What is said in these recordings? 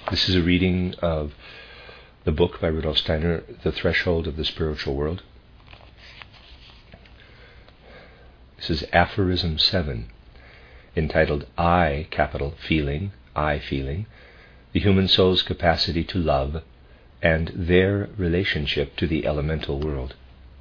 This is a reading of the book by Rudolf Steiner, The Threshold of the Spiritual World. This is Aphorism 7, entitled I, capital Feeling, I feeling, the human soul's capacity to love and their relationship to the elemental world.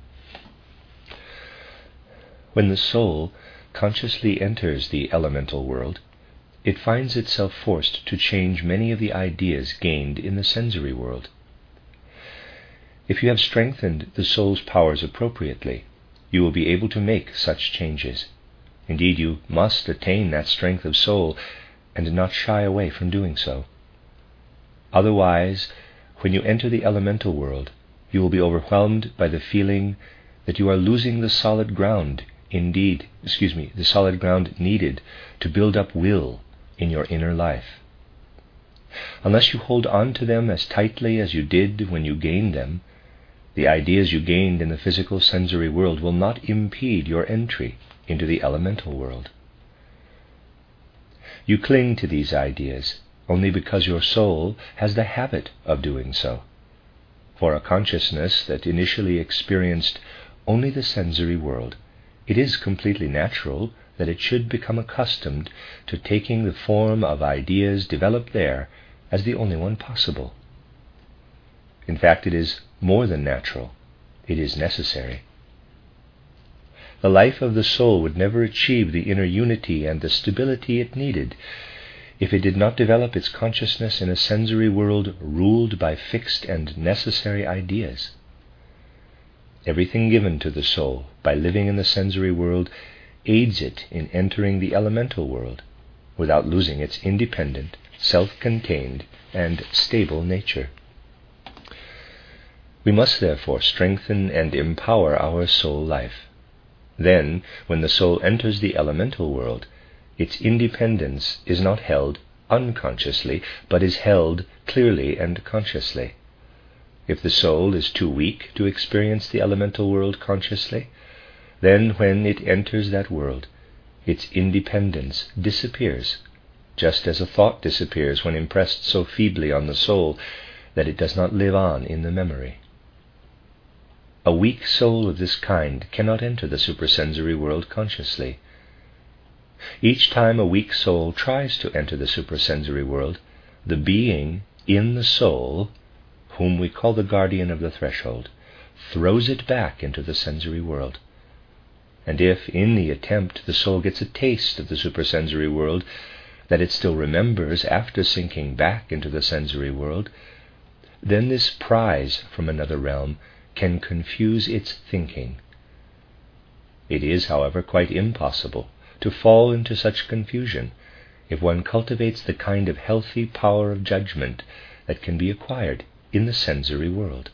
When the soul consciously enters the elemental world, it finds itself forced to change many of the ideas gained in the sensory world. If you have strengthened the soul's powers appropriately, you will be able to make such changes. Indeed, you must attain that strength of soul and not shy away from doing so. Otherwise, when you enter the elemental world, you will be overwhelmed by the feeling that you are losing the solid ground the solid ground needed to build up will in your inner life. Unless you hold on to them as tightly as you did when you gained them, the ideas you gained in the physical sensory world will not impede your entry into the elemental world. You cling to these ideas only because your soul has the habit of doing so. For a consciousness that initially experienced only the sensory world, it is completely natural that it should become accustomed to taking the form of ideas developed there as the only one possible. In fact, it is more than natural. It is necessary. The life of the soul would never achieve the inner unity and the stability it needed if it did not develop its consciousness in a sensory world ruled by fixed and necessary ideas. Everything given to the soul by living in the sensory world aids it in entering the elemental world without losing its independent, self-contained, and stable nature. We must therefore strengthen and empower our soul life. Then, when the soul enters the elemental world, its independence is not held unconsciously, but is held clearly and consciously. If the soul is too weak to experience the elemental world consciously, then when it enters that world, its independence disappears, just as a thought disappears when impressed so feebly on the soul that it does not live on in the memory. A weak soul of this kind cannot enter the supersensory world consciously. Each time a weak soul tries to enter the supersensory world, the being in the soul, whom we call the guardian of the threshold, throws it back into the sensory world. And if, in the attempt, the soul gets a taste of the supersensory world that it still remembers after sinking back into the sensory world, then this prize from another realm can confuse its thinking. It is, however, quite impossible to fall into such confusion if one cultivates the kind of healthy power of judgment that can be acquired in the sensory world.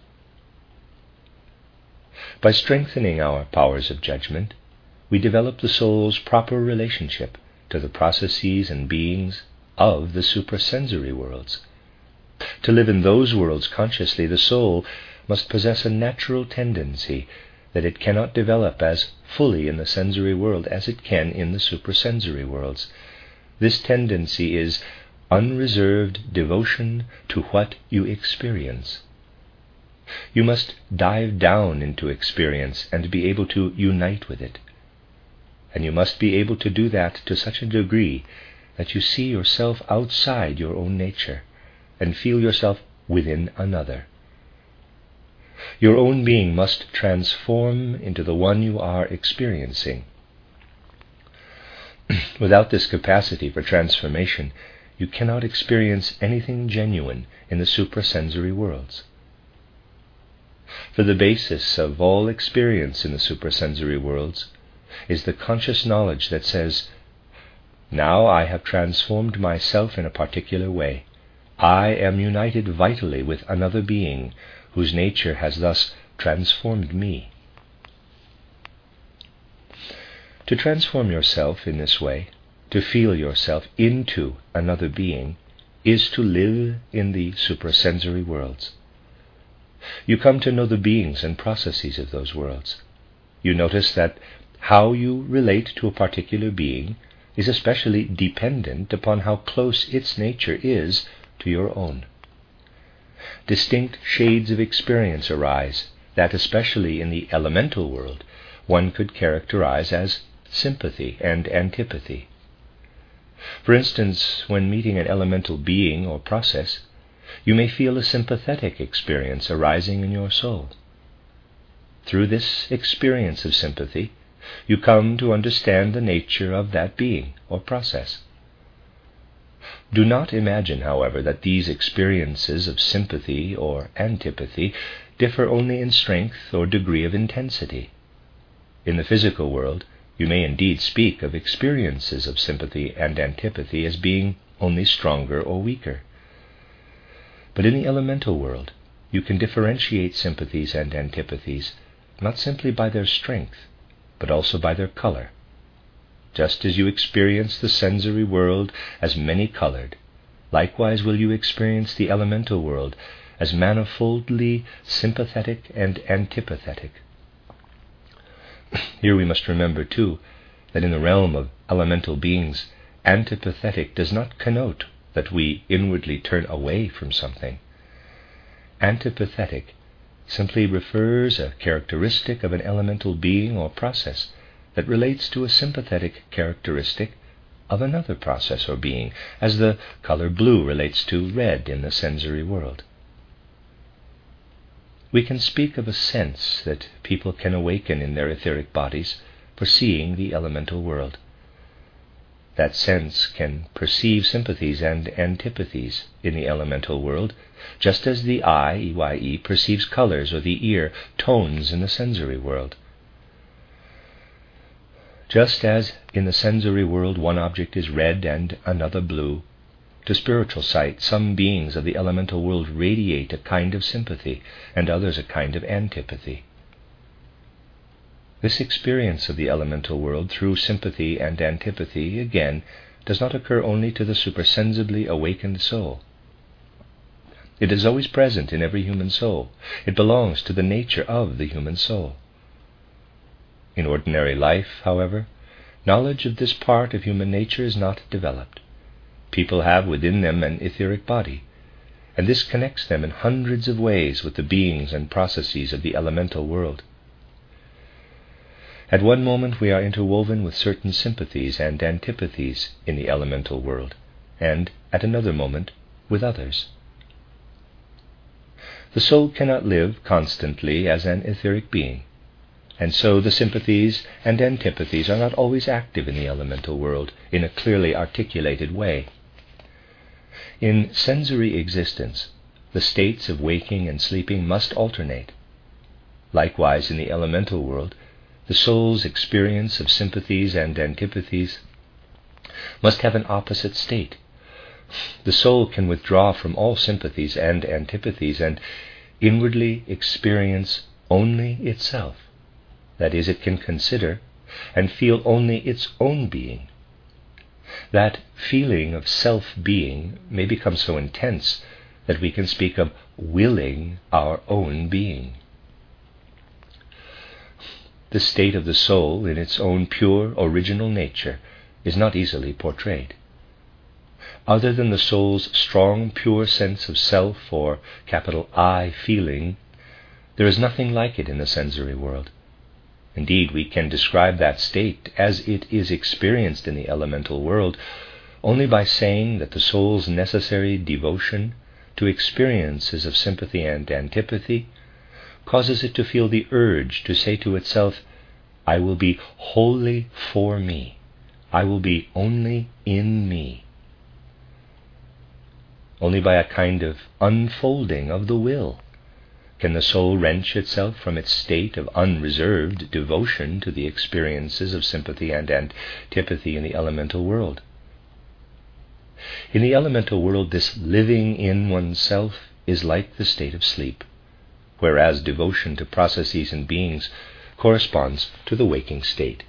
By strengthening our powers of judgment, we develop the soul's proper relationship to the processes and beings of the suprasensory worlds. To live in those worlds consciously, the soul must possess a natural tendency that it cannot develop as fully in the sensory world as it can in the suprasensory worlds. This tendency is unreserved devotion to what you experience. You must dive down into experience and be able to unite with it. And you must be able to do that to such a degree that you see yourself outside your own nature and feel yourself within another. Your own being must transform into the one you are experiencing. Without this capacity for transformation, you cannot experience anything genuine in the suprasensory worlds. For the basis of all experience in the suprasensory worlds is the conscious knowledge that says, "Now I have transformed myself in a particular way. I am united vitally with another being whose nature has thus transformed me." To transform yourself in this way, to feel yourself into another being, is to live in the suprasensory worlds. You come to know the beings and processes of those worlds. You notice that how you relate to a particular being is especially dependent upon how close its nature is to your own. Distinct shades of experience arise that, especially in the elemental world, one could characterize as sympathy and antipathy. For instance, when meeting an elemental being or process, you may feel a sympathetic experience arising in your soul. Through this experience of sympathy, you come to understand the nature of that being or process. Do not imagine, however, that these experiences of sympathy or antipathy differ only in strength or degree of intensity. In the physical world, you may indeed speak of experiences of sympathy and antipathy as being only stronger or weaker. But in the elemental world, you can differentiate sympathies and antipathies not simply by their strength, but also by their color. Just as you experience the sensory world as many-colored, likewise will you experience the elemental world as manifoldly sympathetic and antipathetic. Here we must remember, too, that in the realm of elemental beings, antipathetic does not connote that we inwardly turn away from something. Antipathetic simply refers a characteristic of an elemental being or process that relates to a sympathetic characteristic of another process or being, as the color blue relates to red in the sensory world. We can speak of a sense that people can awaken in their etheric bodies for seeing the elemental world. That sense can perceive sympathies and antipathies in the elemental world, just as the eye, EYE, perceives colors, or the ear tones in the sensory world. Just as in the sensory world one object is red and another blue, to spiritual sight some beings of the elemental world radiate a kind of sympathy and others a kind of antipathy. This experience of the elemental world through sympathy and antipathy, again, does not occur only to the supersensibly awakened soul. It is always present in every human soul. It belongs to the nature of the human soul. In ordinary life, however, knowledge of this part of human nature is not developed. People have within them an etheric body, and this connects them in hundreds of ways with the beings and processes of the elemental world. At one moment we are interwoven with certain sympathies and antipathies in the elemental world, and at another moment with others. The soul cannot live constantly as an etheric being, and so the sympathies and antipathies are not always active in the elemental world in a clearly articulated way. In sensory existence, the states of waking and sleeping must alternate. Likewise, in the elemental world, the soul's experience of sympathies and antipathies must have an opposite state. The soul can withdraw from all sympathies and antipathies and inwardly experience only itself. That is, it can consider and feel only its own being. That feeling of self-being may become so intense that we can speak of willing our own being. The state of the soul in its own pure, original nature is not easily portrayed. Other than the soul's strong, pure sense of self, or capital I feeling, there is nothing like it in the sensory world. Indeed, we can describe that state as it is experienced in the elemental world only by saying that the soul's necessary devotion to experiences of sympathy and antipathy causes it to feel the urge to say to itself, I will be wholly for me. I will be only in me. Only by a kind of unfolding of the will can the soul wrench itself from its state of unreserved devotion to the experiences of sympathy and antipathy in the elemental world. In the elemental world, this living in oneself is like the state of sleep, whereas devotion to processes and beings corresponds to the waking state.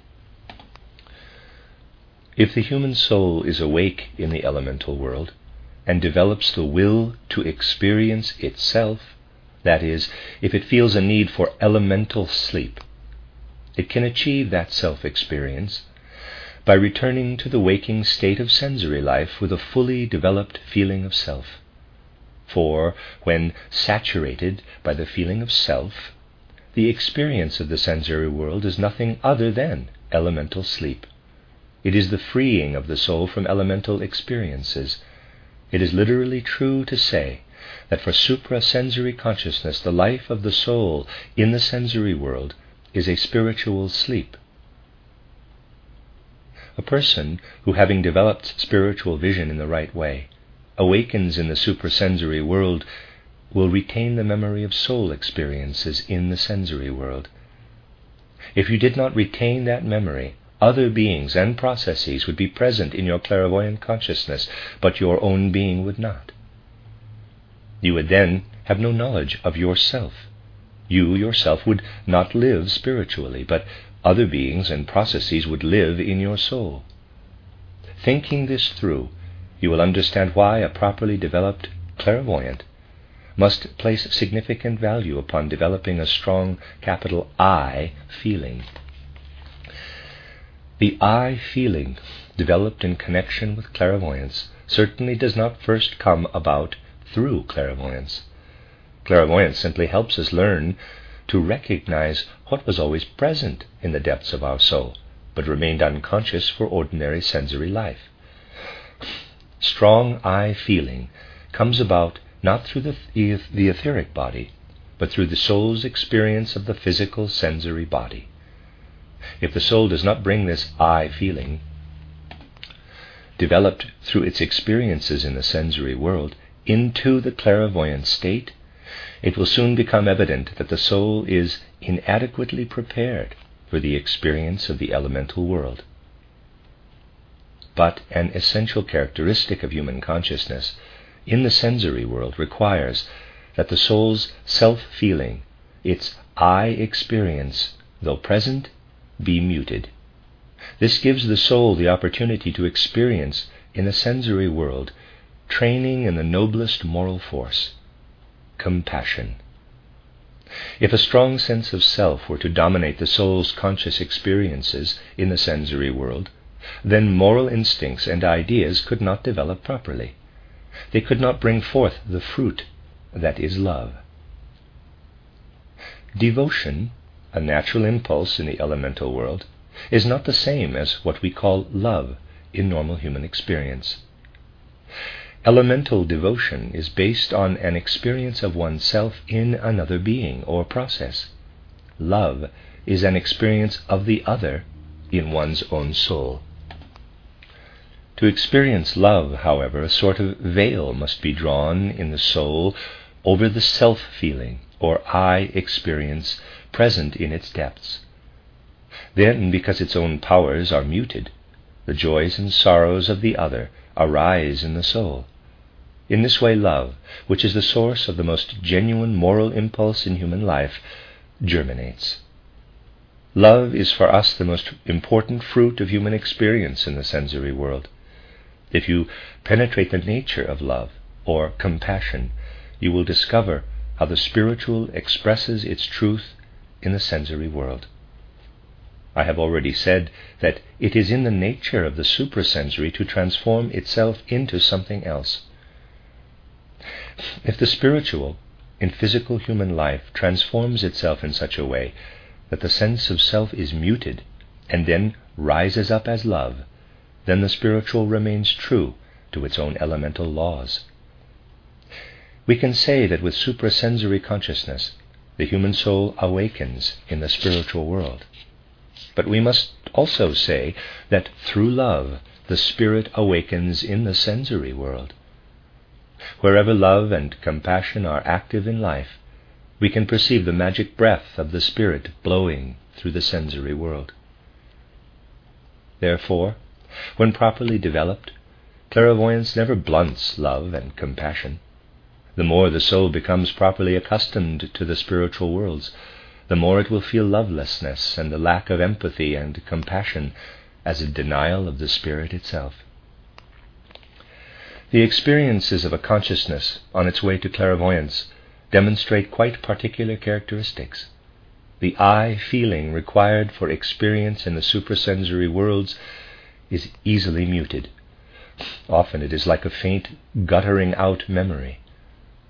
If the human soul is awake in the elemental world and develops the will to experience itself, that is, if it feels a need for elemental sleep, it can achieve that self-experience by returning to the waking state of sensory life with a fully developed feeling of self. For when saturated by the feeling of self, the experience of the sensory world is nothing other than elemental sleep. It is the freeing of the soul from elemental experiences. It is literally true to say that for suprasensory consciousness, the life of the soul in the sensory world is a spiritual sleep. A person who, having developed spiritual vision in the right way, awakens in the suprasensory world will retain the memory of soul experiences in the sensory world. If you did not retain that memory, other beings and processes would be present in your clairvoyant consciousness, but your own being would not. You would then have no knowledge of yourself. You yourself would not live spiritually, but other beings and processes would live in your soul. Thinking this through, you will understand why a properly developed clairvoyant must place significant value upon developing a strong capital I feeling. The I feeling, developed in connection with clairvoyance, certainly does not first come about through clairvoyance. Clairvoyance simply helps us learn to recognize what was always present in the depths of our soul, but remained unconscious for ordinary sensory life. Strong I feeling comes about not through the etheric body, but through the soul's experience of the physical sensory body. If the soul does not bring this I feeling, developed through its experiences in the sensory world, into the clairvoyant state, it will soon become evident that the soul is inadequately prepared for the experience of the elemental world. But an essential characteristic of human consciousness in the sensory world requires that the soul's self-feeling, its I experience, though present, be muted. This gives the soul the opportunity to experience in the sensory world training in the noblest moral force, compassion. If a strong sense of self were to dominate the soul's conscious experiences in the sensory world, then moral instincts and ideas could not develop properly. They could not bring forth the fruit that is love. Devotion, a natural impulse in the elemental world, is not the same as what we call love in normal human experience. Elemental devotion is based on an experience of oneself in another being or process. Love is an experience of the other in one's own soul. To experience love, however, a sort of veil must be drawn in the soul over the self-feeling or I experience present in its depths. Then, because its own powers are muted, the joys and sorrows of the other arise in the soul. In this way, love, which is the source of the most genuine moral impulse in human life, germinates. Love is for us the most important fruit of human experience in the sensory world. If you penetrate the nature of love, or compassion, you will discover how the spiritual expresses its truth in the sensory world. I have already said that it is in the nature of the suprasensory to transform itself into something else. If the spiritual in physical human life transforms itself in such a way that the sense of self is muted and then rises up as love, then the spiritual remains true to its own elemental laws. We can say that with suprasensory consciousness, the human soul awakens in the spiritual world. But we must also say that through love, the spirit awakens in the sensory world. Wherever love and compassion are active in life, we can perceive the magic breath of the Spirit blowing through the sensory world. Therefore, when properly developed, clairvoyance never blunts love and compassion. The more the soul becomes properly accustomed to the spiritual worlds, the more it will feel lovelessness and the lack of empathy and compassion as a denial of the Spirit itself. The experiences of a consciousness on its way to clairvoyance demonstrate quite particular characteristics. The I feeling required for experience in the suprasensory worlds is easily muted. Often it is like a faint guttering out memory.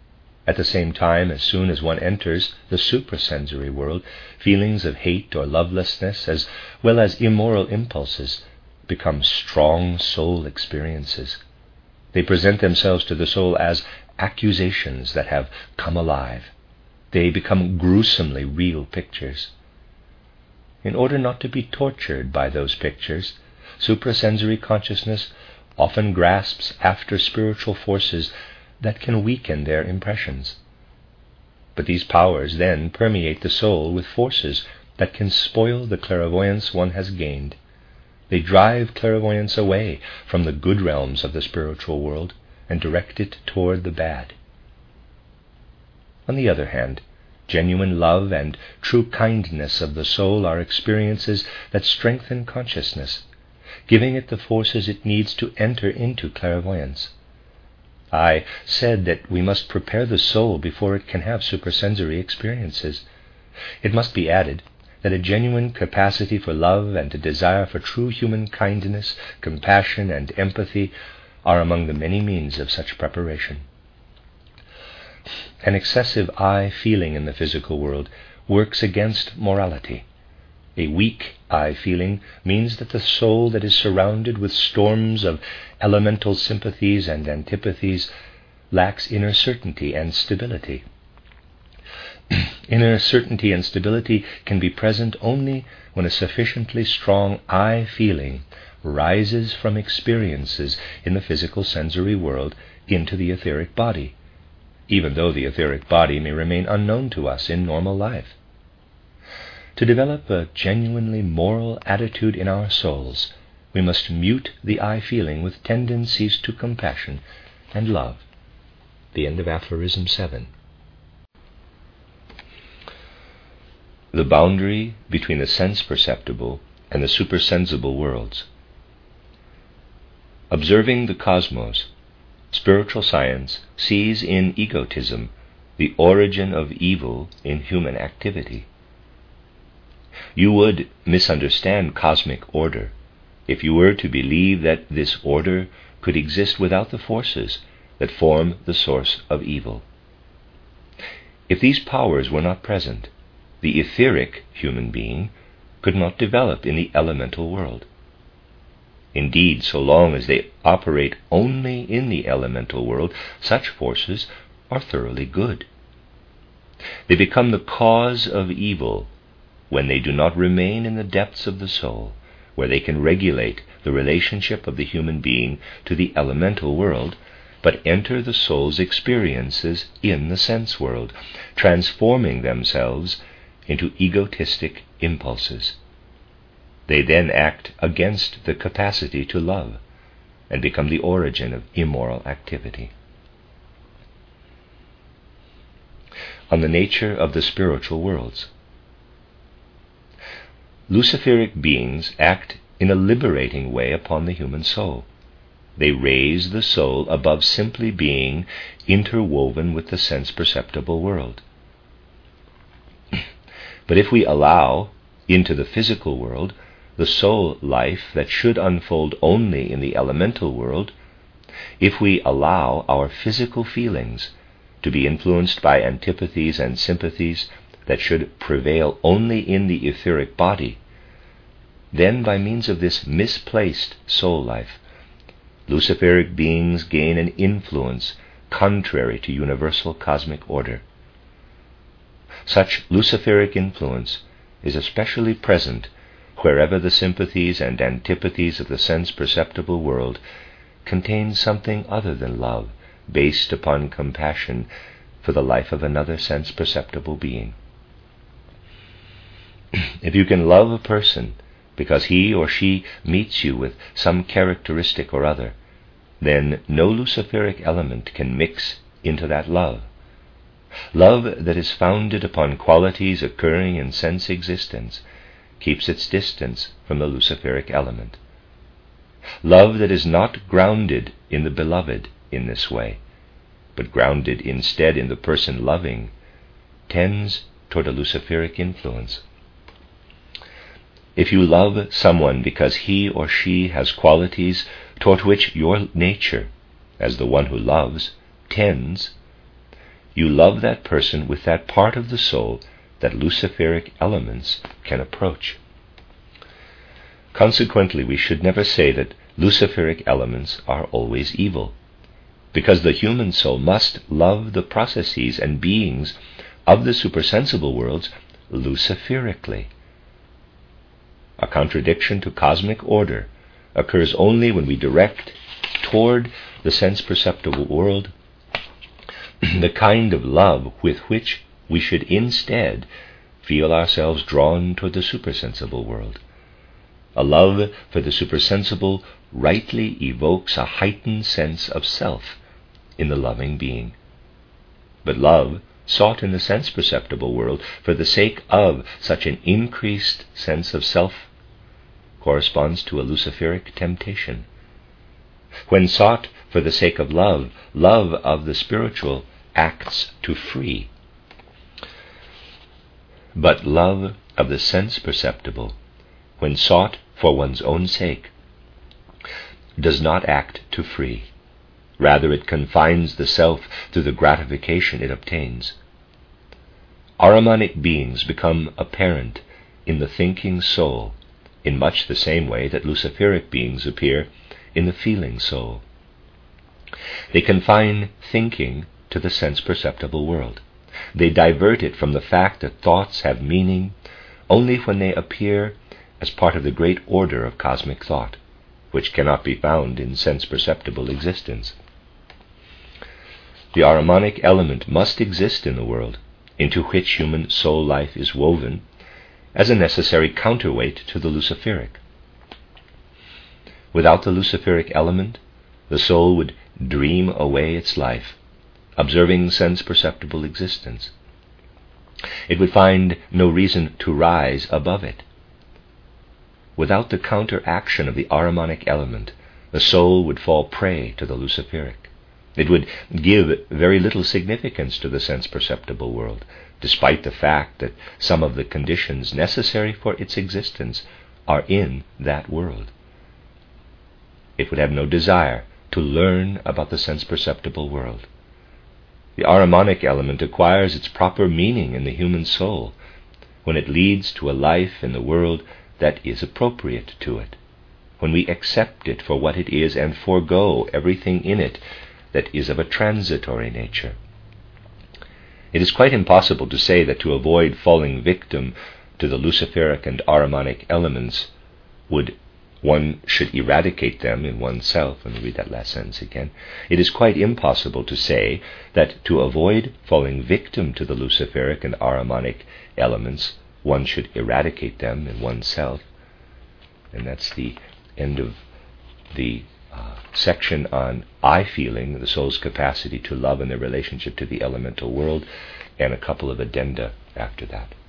At the same time, as soon as one enters the suprasensory world, feelings of hate or lovelessness, as well as immoral impulses, become strong soul experiences. They present themselves to the soul as accusations that have come alive. They become gruesomely real pictures. In order not to be tortured by those pictures, suprasensory consciousness often grasps after spiritual forces that can weaken their impressions. But these powers then permeate the soul with forces that can spoil the clairvoyance one has gained. They drive clairvoyance away from the good realms of the spiritual world and direct it toward the bad. On the other hand, genuine love and true kindness of the soul are experiences that strengthen consciousness, giving it the forces it needs to enter into clairvoyance. I said that we must prepare the soul before it can have suprasensory experiences. It must be added that a genuine capacity for love and a desire for true human kindness, compassion, and empathy are among the many means of such preparation. An excessive I feeling in the physical world works against morality. A weak I feeling means that the soul that is surrounded with storms of elemental sympathies and antipathies lacks inner certainty and stability. Inner certainty and stability can be present only when a sufficiently strong I feeling rises from experiences in the physical sensory world into the etheric body, even though the etheric body may remain unknown to us in normal life. To develop a genuinely moral attitude in our souls, we must mute the I feeling with tendencies to compassion and love. The end of Aphorism 7. The boundary between the sense-perceptible and the supersensible worlds. Observing the cosmos, spiritual science sees in egotism the origin of evil in human activity. You would misunderstand cosmic order if you were to believe that this order could exist without the forces that form the source of evil. If these powers were not present, the etheric human being could not develop in the elemental world. Indeed, so long as they operate only in the elemental world, such forces are thoroughly good. They become the cause of evil when they do not remain in the depths of the soul, where they can regulate the relationship of the human being to the elemental world, but enter the soul's experiences in the sense world, transforming themselves into egotistic impulses. They then act against the capacity to love and become the origin of immoral activity. On the nature of the spiritual worlds. Luciferic beings act in a liberating way upon the human soul. They raise the soul above simply being interwoven with the sense-perceptible world. But if we allow into the physical world the soul life that should unfold only in the elemental world, if we allow our physical feelings to be influenced by antipathies and sympathies that should prevail only in the etheric body, then by means of this misplaced soul life, Luciferic beings gain an influence contrary to universal cosmic order. Such Luciferic influence is especially present wherever the sympathies and antipathies of the sense-perceptible world contain something other than love, based upon compassion for the life of another sense-perceptible being. If you can love a person because he or she meets you with some characteristic or other, then no Luciferic element can mix into that love. Love that is founded upon qualities occurring in sense existence keeps its distance from the Luciferic element. Love that is not grounded in the beloved in this way, but grounded instead in the person loving, tends toward a Luciferic influence. If you love someone because he or she has qualities toward which your nature, as the one who loves, tends, you love that person with that part of the soul that luciferic elements can approach. Consequently, we should never say that luciferic elements are always evil, because the human soul must love the processes and beings of the supersensible worlds luciferically. A contradiction to cosmic order occurs only when we direct toward the sense-perceptible world the kind of love with which we should instead feel ourselves drawn toward the supersensible world. A love for the supersensible rightly evokes a heightened sense of self in the loving being. But love sought in the sense-perceptible world for the sake of such an increased sense of self corresponds to a luciferic temptation. When sought for the sake of love, love of the spiritual acts to free. But love of the sense-perceptible, when sought for one's own sake, does not act to free. Rather, it confines the self to the gratification it obtains. Ahrimanic beings become apparent in the thinking soul in much the same way that luciferic beings appear in the feeling soul. They confine thinking to the sense-perceptible world. They divert it from the fact that thoughts have meaning only when they appear as part of the great order of cosmic thought, which cannot be found in sense-perceptible existence. The Ahrimanic element must exist in the world into which human soul life is woven as a necessary counterweight to the luciferic. Without the luciferic element, the soul would dream away its life, observing sense-perceptible existence. It would find no reason to rise above it. Without the counteraction of the Ahrimanic element, the soul would fall prey to the luciferic. It would give very little significance to the sense-perceptible world, despite the fact that some of the conditions necessary for its existence are in that world. It would have no desire to learn about the sense-perceptible world. The Ahrimanic element acquires its proper meaning in the human soul when it leads to a life in the world that is appropriate to it, when we accept it for what it is and forego everything in it that is of a transitory nature. It is quite impossible to say that to avoid falling victim to the luciferic and Ahrimanic elements one should eradicate them in oneself. Let me read that last sentence again. It is quite impossible to say that to avoid falling victim to the luciferic and Ahrimanic elements, one should eradicate them in oneself. And that's the end of the section on I-feeling, the soul's capacity to love in their relationship to the elemental world, and a couple of addenda after that.